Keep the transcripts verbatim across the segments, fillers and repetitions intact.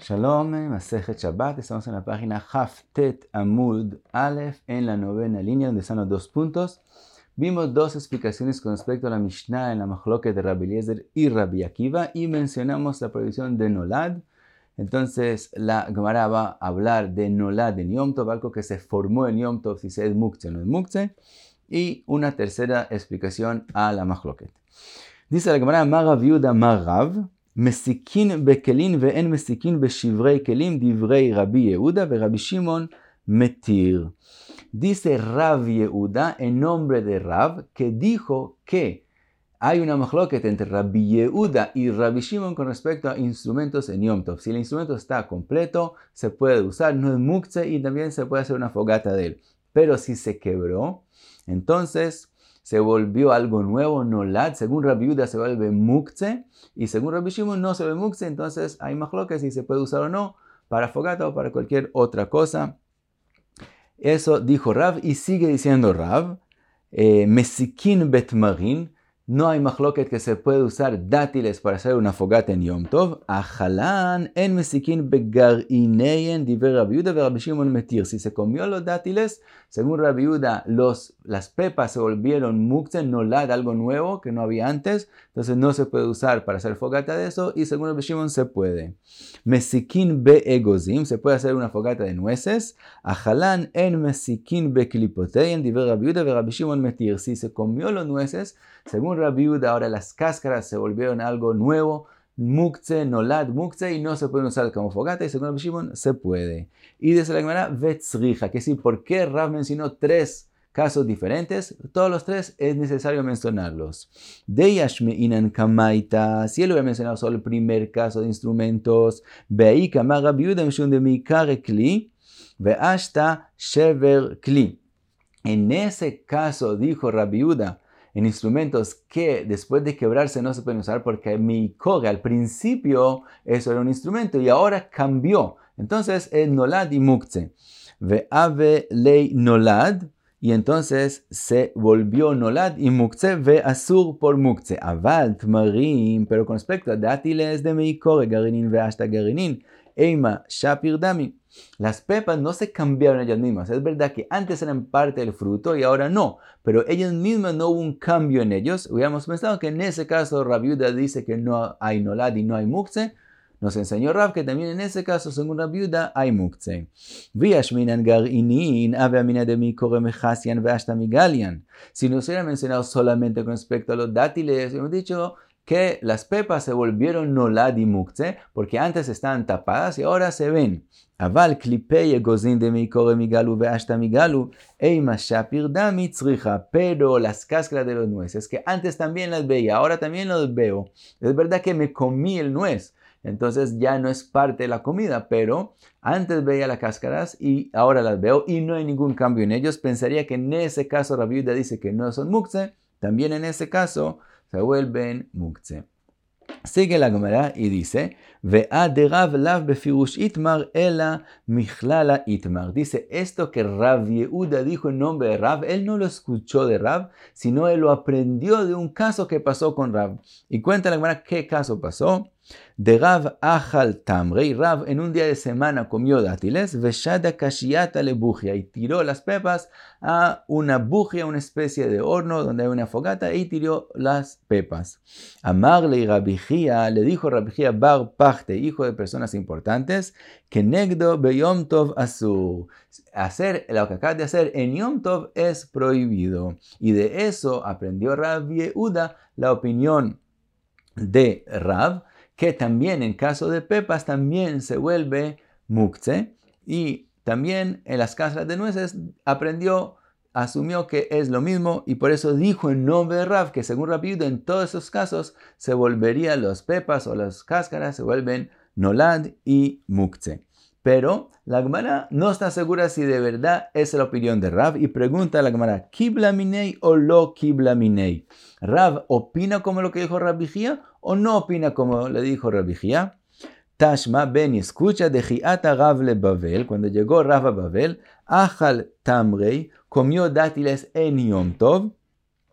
Shalom, Masejet Shabbat, estamos en la página Haftet Amud Aleph, en la novena línea, donde están los dos puntos. Vimos dos explicaciones con respecto a la Mishnah en la Machloket de Rabbi Eliezer y Rabbi Akiva, y mencionamos la prohibición de Nolad. Entonces, la Gemara va a hablar de Nolad en Yom Tov, algo que se formó en Yom Tov, si se es Muktzeh o no es Muktzeh, y una tercera explicación a la Machloket. Dice la Gemara, Marav Yuda Marav, מסיכין בכלים ואין מסיכין בשברי כלים, דברי רבי יהודה ורבי שמעון מתיר. Dice Rav Yehuda en nombre de Rav, que dijo que hay una machloket entre Rabbi Yehuda y Rabbi Shimon con respecto a instrumentos en Yom Tov. Si el instrumento está completo, se puede usar, no es muktzeh y también se puede hacer una fogata de él. Pero si se quebró, entonces se volvió algo nuevo, nolad. Según Rabbi Yehuda se vuelve muktzeh y según Rabbi Shimon no se vuelve muktzeh. Entonces hay machloket si se puede usar o no para fogata o para cualquier otra cosa. Eso dijo Rav y sigue diciendo Rav, eh, mesikin betmarin, no hay machloket que se puede usar dátiles para hacer una fogata en Yom Tov. Ajalan en mesikin begarineen diver Rabbi Yehuda ve Rabbi Shimon metir. Si se comió los dátiles, según Rabbi Yehuda, los las pepas se volvieron muktzeh, nolad, algo nuevo que no había antes, entonces no se puede usar para hacer fogata de eso, y según Rabbi Shimon se puede. Mesikin beegozim, se puede hacer una fogata de nueces. Ajalan en mesikin beklipotein diver Rabbi Yehuda ve Rabbi Shimon metir. Si se comió los nueces, según Rabbi Yehuda, ahora las cáscaras se volvieron algo nuevo, muktzeh, nolad, muktzeh, y no se pueden usar como fogata, y según Rabbi Shimon se puede. Y dice la Gemara, vetzricha, que sí, ¿por qué Rav mencionó tres casos diferentes? Todos los tres es necesario mencionarlos. Deyashme inan kamaita, si él hubiera mencionado solo el primer caso de instrumentos, veí kamar Rabbi Yehuda mishum de mikare kli, veashta shever kli. En ese caso dijo Rabbi Yehuda, en instrumentos que después de quebrarse no se pueden usar porque mi coge al principio eso era un instrumento y ahora cambió. Entonces es nolad y muktzeh. Ve'ave lei nolad, y entonces se volvió nolad y muktzeh, ve asur por muktzeh. Aval tmarim, pero con respecto a dátiles de meikore, garinin ve hasta garinin, eima shapir dami. Las pepas no se cambiaron ellas mismas. Es verdad que antes eran parte del fruto y ahora no, pero ellas mismas no hubo un cambio en ellos. Hubiéramos pensado que en ese caso Rabbi Yehuda dice que no hay nolad y no hay muktzeh. Nos enseñó Rav que también en ese caso, según Rabbi Yehuda, hay muktzeh. Viashminan garinin ave amina de mi kore mechasian ve hasta migalian. Si nos hubiera mencionado solamente con respecto a los dátiles, hemos dicho que las pepas se volvieron nolad y muktzeh porque antes estaban tapadas y ahora se ven. Aval klipei egozin de meikore migalu ve hasta migalu eima shapir dami tzricha. Pero las cáscaras de los nueces, que antes también las veía, ahora también las veo. Es verdad que me comí el nuez, entonces ya no es parte de la comida, pero antes veía las cáscaras y ahora las veo y no hay ningún cambio en ellos. Pensaría que en ese caso Rabbi Yehuda dice que no son muktzeh, también en ese caso se vuelven muktzeh. Sigue la Gemara y dice, Ve'a de Rav lav befirush itmar ela michlala itmar. Dice esto que Rav Yehuda dijo en nombre de Rav, él no lo escuchó de Rav, sino él lo aprendió de un caso que pasó con Rav. Y cuenta la Gemara qué caso pasó. De Rav achal tamrei, Rav en un día de semana comió dátiles, veshada kashiata le bujia, y tiró las pepas a una bujia, una especie de horno donde hay una fogata, y tiró las pepas. Amarle Rabbi Chia, le dijo Rabbi Chia bar pachte, hijo de personas importantes, que negdo be Yom Tov asur. Hacer lo que acabas de hacer en Yom Tov es prohibido. Y de eso aprendió Rav Yehuda la opinión de Rav, que también en caso de pepas también se vuelve muktzeh, y también en las cáscaras de nueces aprendió, asumió que es lo mismo, y por eso dijo en nombre de Rav que según Rabbi Yehuda en todos esos casos se volverían las pepas o las cáscaras se vuelven nolad y muktzeh. Pero la Gemara no está segura si de verdad es la opinión de Rav y pregunta a la Gemara, ¿kibla minei o lo kibla minei? ¿Rav opina como lo que dijo Rabbi Chia o no opina como le dijo Rabbi Chia? Tashma ben y escucha de Chiata Rav le Bavel, cuando llegó Rav a Bavel, Achal tamrei, comió dátiles en Yom Tov,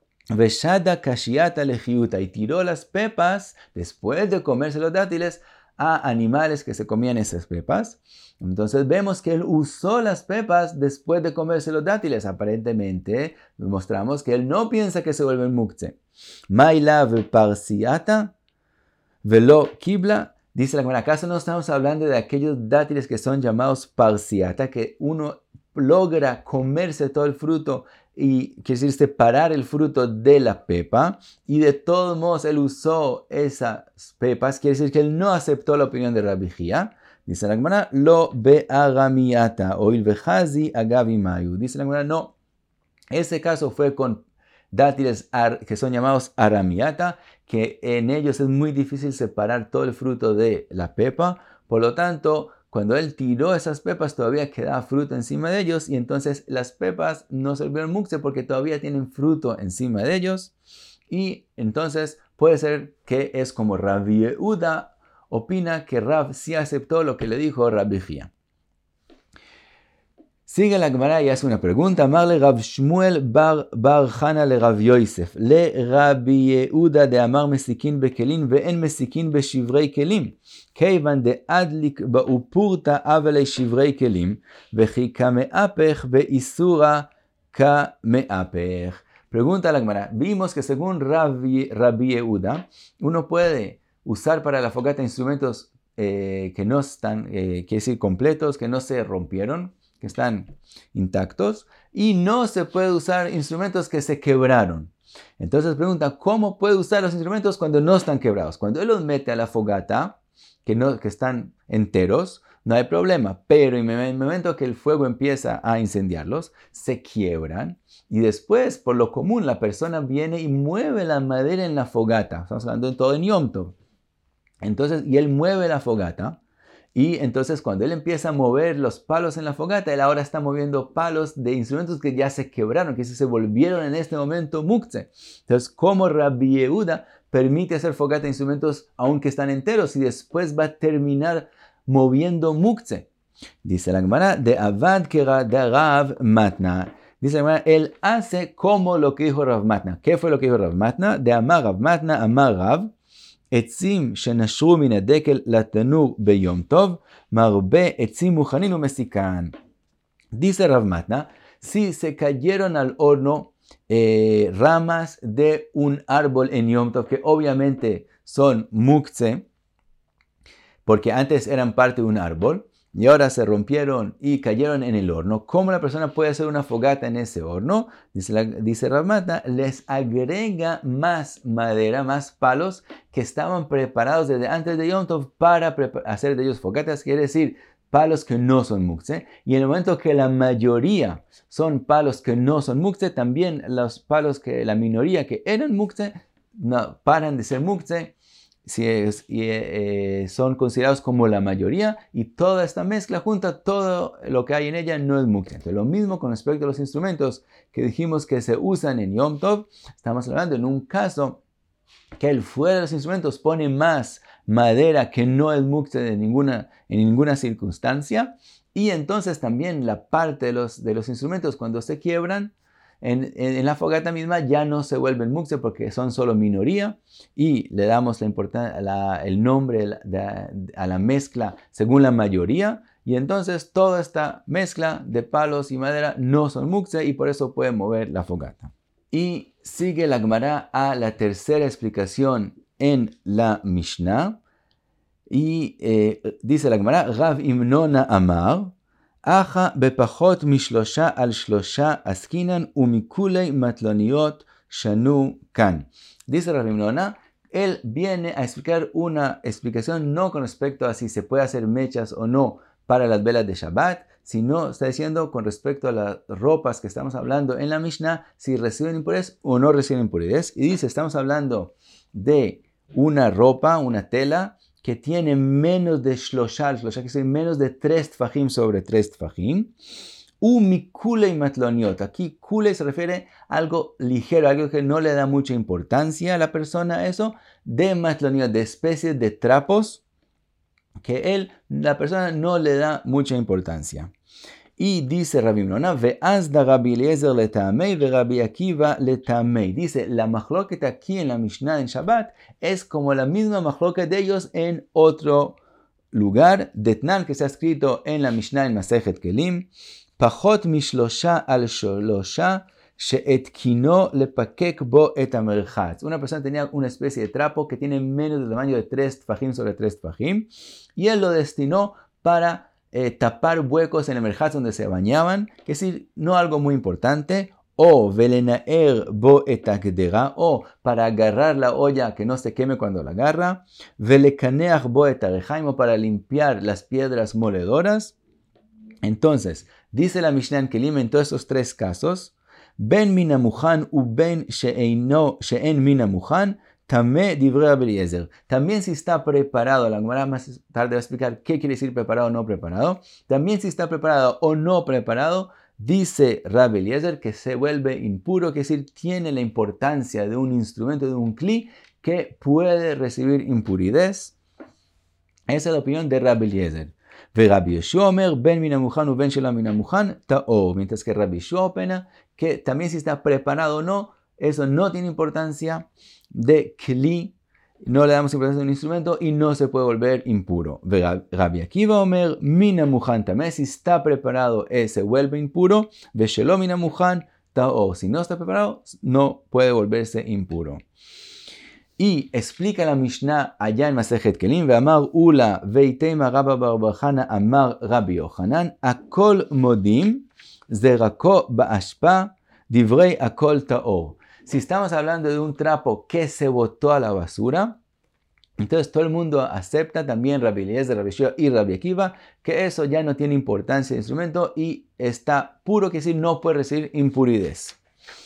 Veshada kashiata lejiuta, y tiró las pepas después de comerse los dátiles a animales que se comían esas pepas. Entonces vemos que él usó las pepas después de comerse los dátiles. Aparentemente mostramos que él no piensa que se vuelven muktzeh. Maila veparsiata velo kibla. Dice la Gemara, ¿acaso no estamos hablando de aquellos dátiles que son llamados parsiata, que uno logra comerse todo el fruto y quiere decir separar el fruto de la pepa, y de todos modos él usó esas pepas? Quiere decir que él no aceptó la opinión de Rabbi Jía. Dice la Gemara, lo be'agamiata oil vejazi agavimayu. Dice la Gemara, no, ese caso fue con dátiles que son llamados aramiata, que en ellos es muy difícil separar todo el fruto de la pepa. Por lo tanto, cuando él tiró esas pepas todavía quedaba fruto encima de ellos, y entonces las pepas no se volvieron muktzeh porque todavía tienen fruto encima de ellos. Y entonces puede ser que es como Rabbi Yehuda opina que Rav sí aceptó lo que le dijo Rabbi Jía. Sigue la Gemara y hace una pregunta. Amarle Rav Shmuel bar, bar Hana le Rav Yosef le Rabbi Yehuda de Amar mesikin bekelim ve'en mesikin beshivrei kelim keivan de adlik ba'upurta avalei shivrei kelim vechi kameapech be'isura kameapech. Pregunta la Gemara. Vimos que según Rabbi, Rabbi Yehuda uno puede usar para la fogata instrumentos eh, que no están, eh, quiere decir completos, que no se rompieron, que están intactos, y no se puede usar instrumentos que se quebraron. Entonces pregunta, ¿cómo puede usar los instrumentos cuando no están quebrados? Cuando él los mete a la fogata, que, no, que están enteros, no hay problema, pero en el momento que el fuego empieza a incendiarlos, se quiebran, y después, por lo común, la persona viene y mueve la madera en la fogata. Estamos hablando de todo en Yom Tov. Entonces, y él mueve la fogata, y entonces cuando él empieza a mover los palos en la fogata, él ahora está moviendo palos de instrumentos que ya se quebraron, que se volvieron en este momento muktzeh. Entonces, ¿cómo Rabbi Yehuda permite hacer fogata de instrumentos aunque están enteros y después va a terminar moviendo muktzeh? Dice la Gemara, de Avad Kera de Rav Matna. Dice la Gemara, él hace como lo que dijo Rav Matna. ¿Qué fue lo que dijo Rav Matna? De Amar Rav Matna, Amar Rav, עצים שנשרו מן הדקל לתנור ביום טוב, מרבה עצים מוכנים ומסיקן. Dice Rav Matna, si se cayeron al horno eh, ramas de un árbol en Yom Tov, que obviamente son muktzeh, porque antes eran parte de un árbol, y ahora se rompieron y cayeron en el horno, ¿cómo la persona puede hacer una fogata en ese horno? Dice, la, dice Rav Matna, les agrega más madera, más palos que estaban preparados desde antes de Yom Tov para hacer de ellos fogatas, quiere decir palos que no son muktzeh, y en el momento que la mayoría son palos que no son muktzeh, también los palos que la minoría que eran muktzeh no paran de ser muktzeh, si es, y, eh, son considerados como la mayoría, y toda esta mezcla junta, todo lo que hay en ella no es muktzeh. Entonces, lo mismo con respecto a los instrumentos que dijimos que se usan en Yom Tov, estamos hablando en un caso que el fuera de los instrumentos pone más madera que no es muktzeh de ninguna, en ninguna circunstancia, y entonces también la parte de los, de los instrumentos cuando se quiebran, En, en, en la fogata misma ya no se vuelven muktzeh porque son solo minoría, y le damos la importan- la, el nombre la, de, a la mezcla según la mayoría, y entonces toda esta mezcla de palos y madera no son muktzeh y por eso pueden mover la fogata. Y sigue la Gemara a la tercera explicación en la Mishnah, y eh, dice la Gemara, Rav Imnona Amar, Aja בפחות משלושה על שלושה עסקינן ומכולי מטלוניות shanu kan. Dice Rav Imnona, él viene a explicar una explicación no con respecto a si se puede hacer mechas o no para las velas de Shabbat, sino está diciendo con respecto a las ropas que estamos hablando en la Mishnah, si reciben impurezas o no reciben impurezas. Y dice, estamos hablando de una ropa, una tela, que tiene menos de shloshal, shloshal que es menos de tres tfajim sobre tres tfajim. U mikule y matloniot. Aquí kule se refiere a algo ligero, algo que no le da mucha importancia a la persona, eso, de matloniot, de especies de trapos, que él, la persona no le da mucha importancia. Y dice Rabbi Imnona, ve'azda Rabbi Eliezer letamei ve Rabbi Akiva letamei. Dice, la machloket aquí en la Mishnah en Shabbat es como la misma machloket de ellos en otro lugar, detnan que se ha escrito en la Mishnah en Masejet Kelim, pachot mishlosha al sholosha she'etkino lepakek bo et amerchatz. Una persona tenía una especie de trapo que tiene menos del tamaño de tres tfajim sobre tres tfajim, y él lo destinó para eh, tapar huecos en el merchatz donde se bañaban, que es decir, no algo muy importante, o velenaer bo et agdera, o para agarrar la olla que no se queme cuando la agarra, velekaneach bo et arejaim, o para limpiar las piedras moledoras. Entonces, dice la Mishnah en Kelim en todos esos tres casos, ben minamuchan u ben she'en minamuchan, tamé divrei Rabbi Eliezer. También si está preparado, la Gemara más tarde va a explicar qué quiere decir preparado o no preparado. También si está preparado o no preparado, dice Rabbi Eliezer que se vuelve impuro, que es decir, tiene la importancia de un instrumento, de un kli, que puede recibir impurez. Esa es la opinión de Rabbi Eliezer. Rabbi Yeshua omer ben minamuchan u ben shelo minamuchan ta'or. Mientras que Rabbi Yeshua opina que también si está preparado o no, eso no tiene importancia de kli, no le damos importancia a un instrumento y no se puede volver impuro. Rabbi Akiva omer minamuchan tameh, si está preparado se vuelve impuro, veshelo minamuchan ta'or. Si no está preparado, no puede volverse impuro. Y explica la Mishnah allá en Masejet Kelim, ve'amar ula veitema Rabba bar bar Chana amar Rabbi Yochanan, akol modim zerako ba'ashpa divrei akol ta'or. Si estamos hablando de un trapo que se botó a la basura, entonces todo el mundo acepta, también Rabbi Eliezer, Rabbi Yeshua y Rabbi Akiva, que eso ya no tiene importancia de instrumento y está puro, que decir, no puede recibir impurez.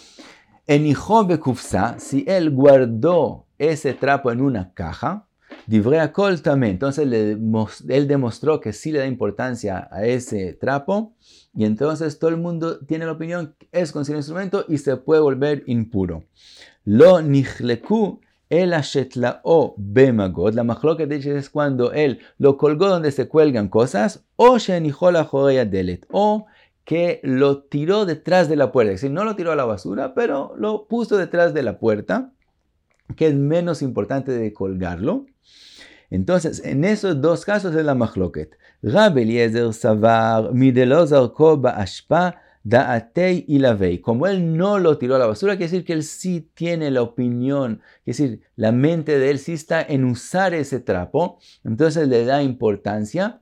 En hijo bekufsa, si él guardó ese trapo en una caja, divrei akol tameh, entonces le, él demostró que sí le da importancia a ese trapo, y entonces todo el mundo tiene la opinión que es considerado instrumento y se puede volver impuro. Lo nichleku el ashetlao bemagod, la machloket es cuando él lo colgó donde se cuelgan cosas, o shenichol achoreya delet, o que lo tiró detrás de la puerta, es decir, no lo tiró a la basura, pero lo puso detrás de la puerta, que es menos importante de colgarlo. Entonces, en esos dos casos es la machloket. Rabbi Eliezer savar midelo zarko ba'ashpa da'atei ilavei. Como él no lo tiró a la basura, quiere decir que él sí tiene la opinión, quiere decir, la mente de él sí está en usar ese trapo, entonces le da importancia,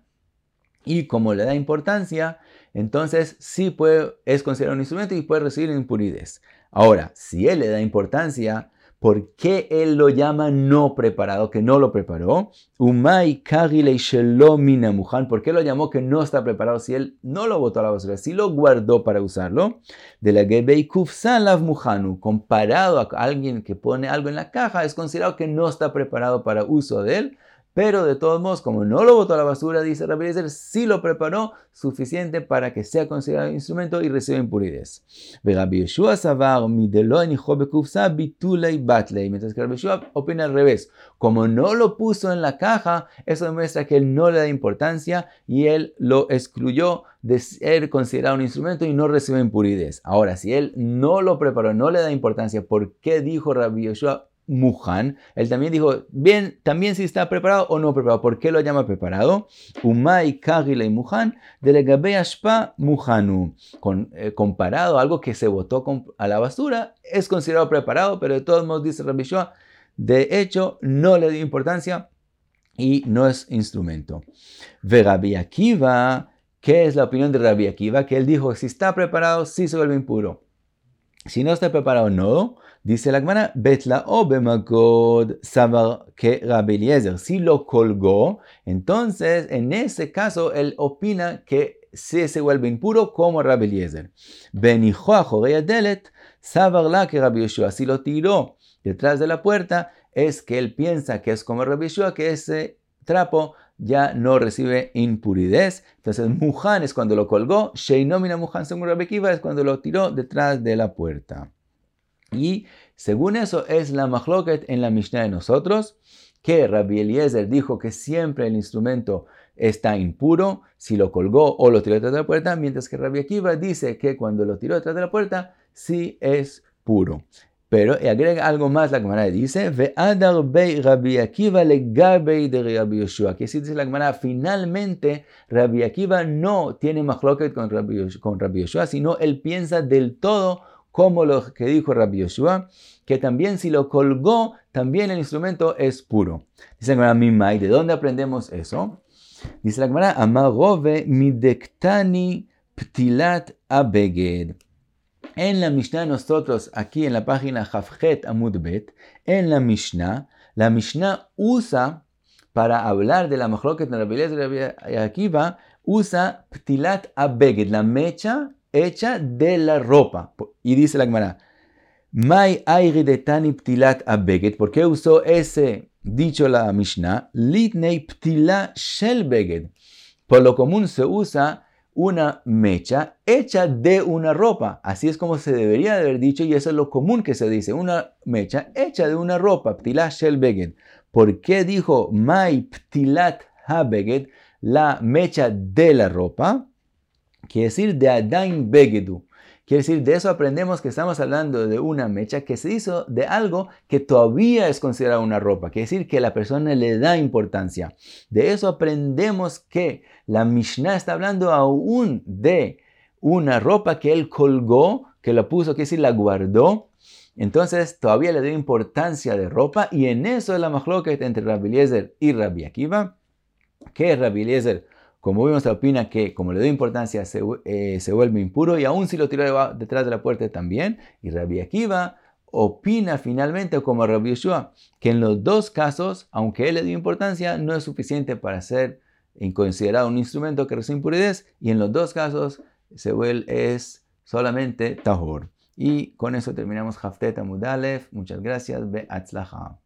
y como le da importancia, entonces sí puede, es considerado un instrumento y puede recibir impurez. Ahora, si él le da importancia, ¿por qué él lo llama no preparado, que no lo preparó? Umay karilei shelo minamuchan. ¿Por qué lo llamó que no está preparado si él no lo botó a la basura, si lo guardó para usarlo? De la gebei kufsan lav muhanu. Comparado a alguien que pone algo en la caja, es considerado que no está preparado para uso de él. Pero de todos modos, como no lo botó a la basura, dice Rabbi Eliezer, sí lo preparó suficiente para que sea considerado instrumento y reciba impurez. Rabbi Yeshua savar midelo enicho bekufsa bitulei batlei. Mientras que Rabbi Yeshua opina al revés. Como no lo puso en la caja, eso demuestra que él no le da importancia y él lo excluyó de ser considerado un instrumento y no recibe impurez. Ahora, si él no lo preparó, no le da importancia, ¿por qué dijo Rabbi Yeshua Muhan? Él también dijo, bien, también si está preparado o no preparado. ¿Por qué lo llama preparado? Umay karilei muhan de legabei ashpa muhanu. Con, eh, comparado a algo que se botó con, a la basura, es considerado preparado, pero de todos modos dice Rabbi Yeshua, de hecho no le dio importancia y no es instrumento. Ve Rabbi Akiva, ¿qué es la opinión de Rabbi Akiva? Que él dijo, si está preparado, sí se vuelve impuro. Si no está preparado, no. Dice la Gemara, betlao bemagod sabar que Rabbi Eliezer. Si lo colgó, entonces en ese caso él opina que sí se vuelve impuro como Rabbi Eliezer. Benijo achoreya delet sabar la que Rabbi Yeshua. Si lo tiró detrás de la puerta, es que él piensa que es como Rabbi Yeshua, que ese trapo ya no recibe impurez. Entonces muhan es cuando lo colgó, sheinomina muhan según Rabbi Akiva es cuando lo tiró detrás de la puerta. Y según eso es la machloket en la Mishnah de nosotros, que Rabbi Eliezer dijo que siempre el instrumento está impuro si lo colgó o lo tiró detrás de la puerta, mientras que Rabbi Akiva dice que cuando lo tiró detrás de la puerta sí es puro. Pero y agrega algo más, la Gemara dice, Ve'adar bei Rabbi Akiva legabei de Rabbi Yoshua. Que si dice la Gemara, finalmente Rabbi Akiva no tiene machloket con Rabbi, Yoshua, con Rabbi Yoshua, sino él piensa del todo como lo que dijo Rabbi Yoshua, que también si lo colgó, también el instrumento es puro. Dice la Gemara, Mimai, ¿de dónde aprendemos eso? Dice la Gemara, Amarove midektani ptilat abeged. En la Mishnah nosotros, aquí en la página Jafjet Amud Bet, en la Mishnah, la Mishnah usa, para hablar de la machloket de Rabbi Eliezer y Rabbi Akiva, usa ptilat abeged, la mecha hecha de la ropa. Y dice la Gemara, Mai ayri de tani ptilat abeged, ¿por qué usó ese dicho la Mishnah? Litnei ptila shel beged. Por lo común se usa una mecha hecha de una ropa. Así es como se debería de haber dicho y eso es lo común que se dice. Una mecha hecha de una ropa. Ptilat shel beged. ¿Por qué dijo Mai ptilat ha-beged? La mecha de la ropa. Quiere decir de adain begedu. Quiere decir, de eso aprendemos que estamos hablando de una mecha que se hizo de algo que todavía es considerado una ropa. Quiere decir que la persona le da importancia. De eso aprendemos que la Mishnah está hablando aún de una ropa que él colgó, que la puso, quiere decir, la guardó. Entonces todavía le dio importancia de ropa y en eso es la machloket entre Rabbi Eliezer y Rabbi Akiva. Que Rabbi Eliezer, como vimos, opina que como le dio importancia se, eh, se vuelve impuro y aún si lo tiró de, detrás de la puerta también. Y Rabbi Akiva opina finalmente como Rabbi Yoshua que en los dos casos, aunque él le dio importancia, no es suficiente para ser considerado un instrumento que recibe impurez y en los dos casos se vuelve, es solamente tahor. Y con eso terminamos Jaftet Amud Alef. Muchas gracias. Be'atzlacha.